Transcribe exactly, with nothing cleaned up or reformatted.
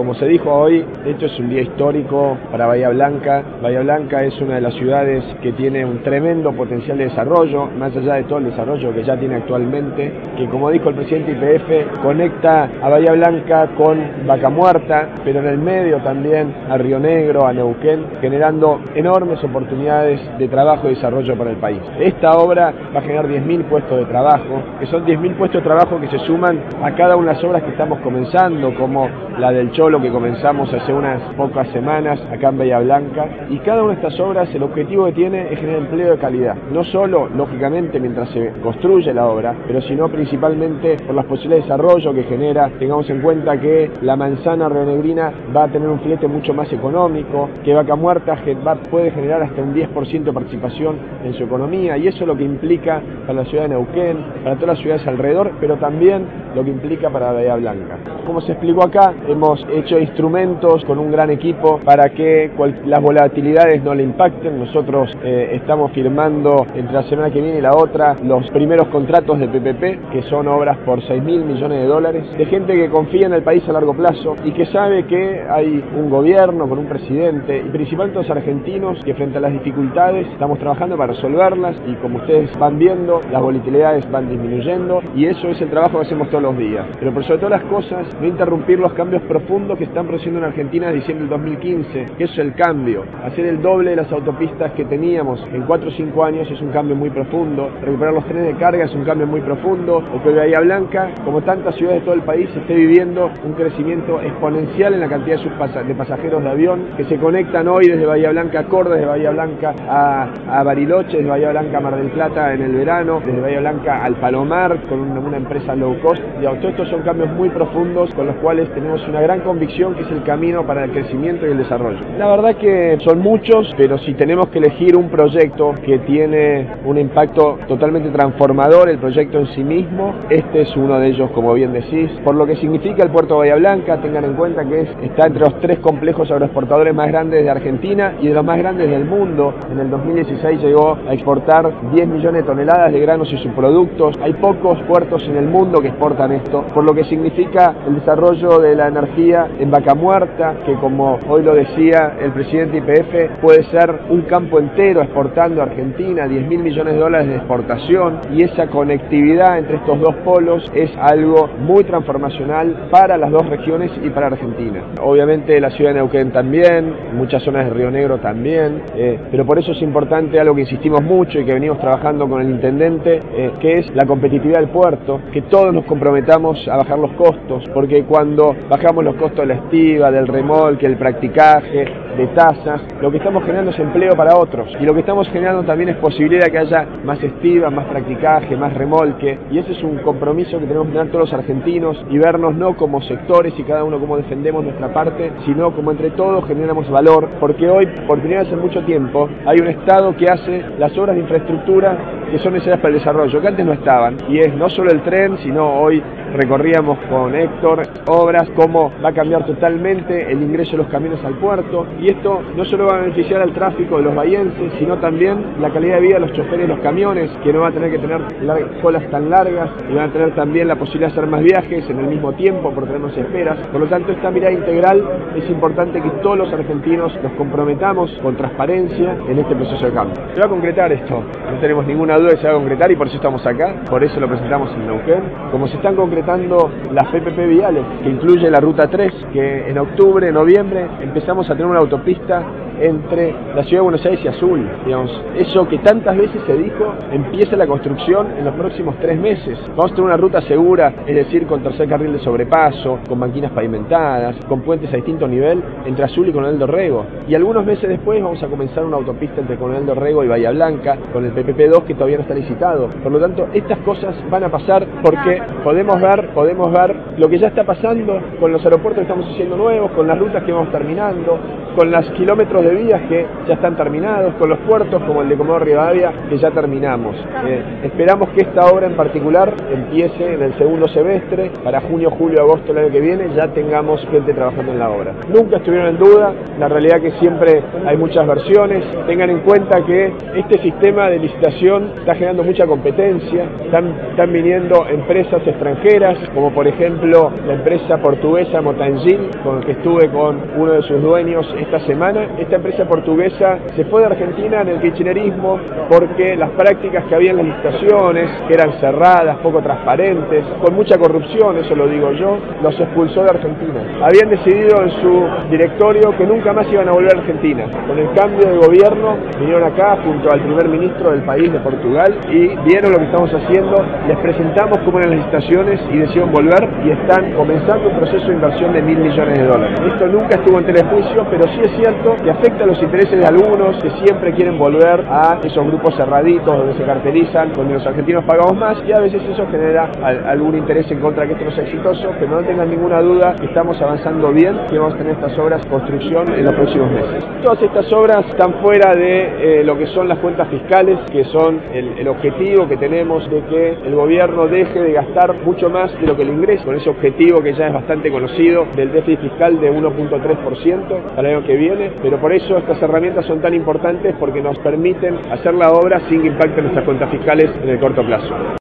Como se dijo hoy, esto es un día histórico para Bahía Blanca. Bahía Blanca es una de las ciudades que tiene un tremendo potencial de desarrollo, más allá de todo el desarrollo que ya tiene actualmente, que como dijo el presidente de Y P F, conecta a Bahía Blanca con Vaca Muerta, pero en el medio también a Río Negro, a Neuquén, generando enormes oportunidades de trabajo y desarrollo para el país. Esta obra va a generar diez mil puestos de trabajo, que son diez mil puestos de trabajo que se suman a cada una de las obras que estamos comenzando, como la del Cholo que comenzamos hace unas pocas semanas acá en Bahía Blanca, y cada una de estas obras el objetivo que tiene es generar empleo de calidad, no solo lógicamente mientras se construye la obra, pero sino principalmente por las posibilidades de desarrollo que genera. Tengamos en cuenta que la manzana rionegrina va a tener un flete mucho más económico, que Vaca Muerta va, puede generar hasta un diez por ciento de participación en su economía, y eso es lo que implica para la ciudad de Neuquén, para todas las ciudades alrededor, pero también lo que implica para Bahía Blanca. Como se explicó acá, hemos hecho instrumentos con un gran equipo para que las volatilidades no le impacten. Nosotros eh, estamos firmando entre la semana que viene y la otra los primeros contratos de P P P, que son obras por seis mil millones de dólares, de gente que confía en el país a largo plazo y que sabe que hay un gobierno con un presidente y principalmente los argentinos que frente a las dificultades estamos trabajando para resolverlas, y como ustedes van viendo, las volatilidades van disminuyendo, y eso es el trabajo que hacemos todos los días. Pero por sobre todas las cosas, no interrumpir los cambios profundos que están produciendo en Argentina desde diciembre del dos mil quince, que eso es el cambio. Hacer el doble de las autopistas que teníamos en cuatro o cinco años es un cambio muy profundo. Recuperar los trenes de carga es un cambio muy profundo. O que Bahía Blanca, como tantas ciudades de todo el país, esté viviendo un crecimiento exponencial en la cantidad de pasajeros de avión que se conectan hoy desde Bahía Blanca a Córdoba, desde Bahía Blanca a, a Bariloche, desde Bahía Blanca a Mar del Plata en el verano, desde Bahía Blanca al Palomar con una, una empresa low cost. Digamos, todos estos son cambios muy profundos con los cuales tenemos una gran convicción que es el camino para el crecimiento y el desarrollo. La verdad que son muchos, pero si tenemos que elegir un proyecto que tiene un impacto totalmente transformador, el proyecto en sí mismo, este es uno de ellos, como bien decís, por lo que significa el puerto de Bahía Blanca. Tengan en cuenta que es, está entre los tres complejos agroexportadores más grandes de Argentina y de los más grandes del mundo. En el dos mil dieciséis llegó a exportar diez millones de toneladas de granos y subproductos. Hay pocos puertos en el mundo que exportan esto, por lo que significa el desarrollo de la energía en Vaca Muerta, que como hoy lo decía el presidente de Y P F, puede ser un campo entero exportando a Argentina, diez mil millones de dólares de exportación, y esa conectividad entre estos dos polos es algo muy transformacional para las dos regiones y para Argentina. Obviamente la ciudad de Neuquén también, muchas zonas de Río Negro también, eh, pero por eso es importante algo que insistimos mucho y que venimos trabajando con el intendente, eh, que es la competitividad del puerto, que todos nos comprometamos a bajar los costos, porque cuando bajamos los costos de la estiba, del remolque, el practicaje, de tasas, lo que estamos generando es empleo para otros, y lo que estamos generando también es posibilidad de que haya más estiva, más practicaje, más remolque, y ese es un compromiso que tenemos que tener todos los argentinos y vernos no como sectores y cada uno como defendemos nuestra parte, sino como entre todos generamos valor, porque hoy, por primera vez en mucho tiempo, hay un Estado que hace las obras de infraestructura que son necesarias para el desarrollo, que antes no estaban, y es no solo el tren, sino hoy recorríamos con Héctor obras, cómo va a cambiar totalmente el ingreso de los camiones al puerto, y esto no solo va a beneficiar al tráfico de los bahienses, sino también la calidad de vida de los choferes de los camiones, que no van a tener que tener colas tan largas, y van a tener también la posibilidad de hacer más viajes en el mismo tiempo por tener más esperas. Por lo tanto, esta mirada integral es importante que todos los argentinos nos comprometamos con transparencia en este proceso de cambio. Se va a concretar esto, no tenemos ninguna duda de que se va a concretar, y por eso estamos acá, por eso lo presentamos en Neuquén. Como se están concretando las P P P viales, que incluye la Ruta tres, que en octubre, noviembre, empezamos a tener una autopista entre la ciudad de Buenos Aires y Azul, digamos, eso que tantas veces se dijo, empieza la construcción en los próximos tres meses. Vamos a tener una ruta segura, es decir, con tercer carril de sobrepaso, con banquinas pavimentadas, con puentes a distinto nivel entre Azul y Coronel Dorrego. Y algunos meses después vamos a comenzar una autopista entre Coronel Dorrego y Bahía Blanca, con el P P P dos que todavía no está licitado. Por lo tanto, estas cosas van a pasar porque podemos ver, podemos ver lo que ya está pasando con los aeropuertos que estamos haciendo nuevos, con las rutas que vamos terminando, con los kilómetros proyectos de vías que ya están terminados, con los puertos como el de Comodoro Rivadavia, que ya terminamos. Eh, esperamos que esta obra en particular empiece en el segundo semestre, para junio, julio, agosto del año que viene, ya tengamos gente trabajando en la obra. Nunca estuvieron en duda, la realidad que siempre hay muchas versiones. Tengan en cuenta que este sistema de licitación está generando mucha competencia, están, están viniendo empresas extranjeras, como por ejemplo la empresa portuguesa Motangil, con el que estuve con uno de sus dueños esta semana. Esta empresa portuguesa se fue de Argentina en el kirchnerismo porque las prácticas que había en las licitaciones, que eran cerradas, poco transparentes, con mucha corrupción, eso lo digo yo, los expulsó de Argentina. Habían decidido en su directorio que nunca más iban a volver a Argentina. Con el cambio de gobierno vinieron acá junto al primer ministro del país de Portugal y vieron lo que estamos haciendo, les presentamos cómo eran las licitaciones y decidieron volver y están comenzando un proceso de inversión de mil millones de dólares. Esto nunca estuvo en telejuicio, pero sí es cierto que afecta a los intereses de algunos que siempre quieren volver a esos grupos cerraditos donde se cartelizan, donde los argentinos pagamos más, y a veces eso genera algún interés en contra de que esto no sea exitoso, pero no tengan ninguna duda que estamos avanzando bien, que vamos a tener estas obras de construcción en los próximos meses. Todas estas obras están fuera de eh, lo que son las cuentas fiscales, que son el, el objetivo que tenemos de que el gobierno deje de gastar mucho más de lo que le ingresa, con ese objetivo que ya es bastante conocido del déficit fiscal de uno punto tres por ciento para el año que viene, pero por eso estas herramientas son tan importantes, porque nos permiten hacer la obra sin que impacten nuestras cuentas fiscales en el corto plazo.